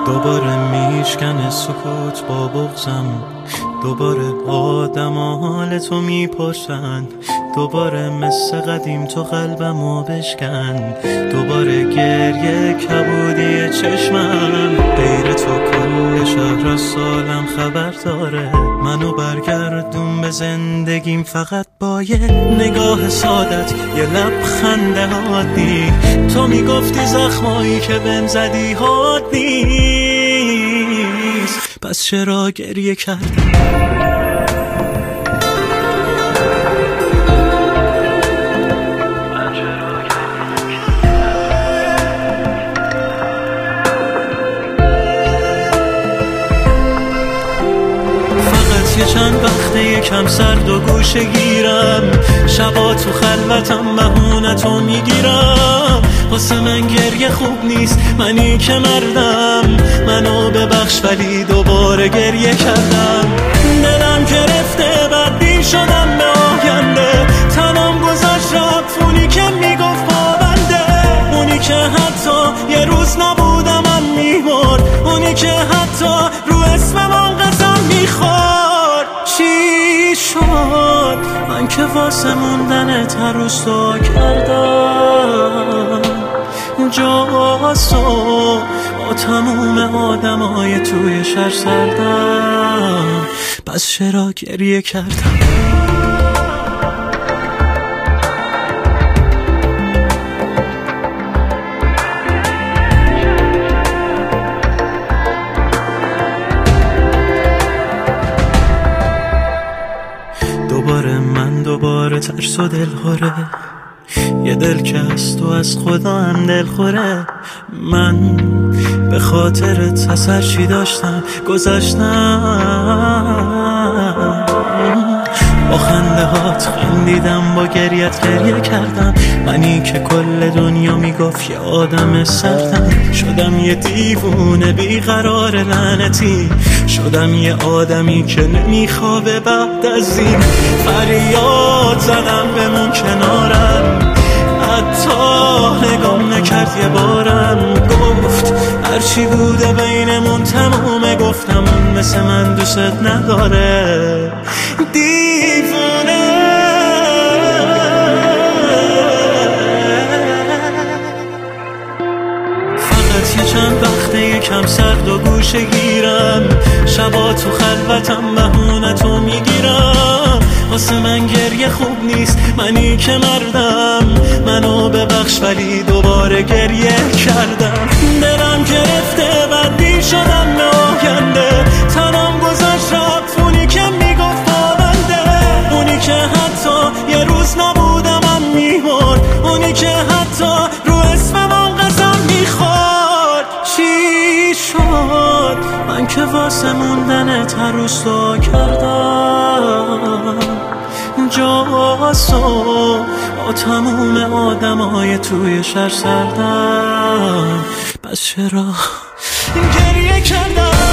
دوباره میشکنه سکوت با بغضم، دوباره آدم حال تو میپرسن، دوباره مثل قدیم تو قلبمو بشکن، دوباره گریه کبودی چشمم، غیر تو کل شهر از سالم خبر داره، منو برگردون به زندگیم فقط با یه نگاه سادت، یه لبخند عادی. تو میگفتی زخمایی که بهم زدی حاد نیست، پس چرا گریه کردی؟ یه چند وقته یکم سرد و گوشه گیرم، شبا تو خلوتم بهونتو میگیرم، واسه من گریه خوب نیست، منی که مردم، منو ببخش ولی دوباره گریه کردم، دلم گرفته بدبین شدم به آینده، تنم گذاشت رفت اونی که میگفت پابنده، اونی که حتی یه روز نبودم من میمرد، اونی که حتی رو اسمم قسم میخورد. چی شد من که واسه موندنت هر روز دعا کردم، جاسو با تموم آدمای توی شهر سردم، پس چرا گریه کردم؟ دوباره ترس و دلخوره، یه دل که از تو از خدا هم دلخوره، من به خاطرت از هر چی داشتم گذاشتم، با خنده هات خندیدم، با گریت گریه کردم، منی که کل دنیا میگفت یه آدم سردم، شدم یه دیوونه بیقرار لعنتی، شدم یه آدمی که نمیخوابه بعد از این، فریاد زدم بمون کنارم، حتی نگام نکرد یه بارم، گفت هرچی بوده بینمون تمومه، گفتم اون مثل من دوست نداره، دیوونه. فقط یه چند وقته یکم سرد و گوشه گیرم، شبا تو خلوتم بهونتو میگیرم، واسه من گریه خوب نیست، منی که مردم، منو ببخش ولی دوباره گریه کردم، دلم گرفته بدبین شدم به آینده، تنم گذاشت رفت اونی که میگفت پابنده، اونی که حتی یه روز نبودم من میمرد، اونی که حتی رو اسمم قسم میخورد. چی شد من که واسه موندنت هر روز دعا کردم، جاسو با تموم آدمای توی شهر سردم، پس چرا گریه کردم؟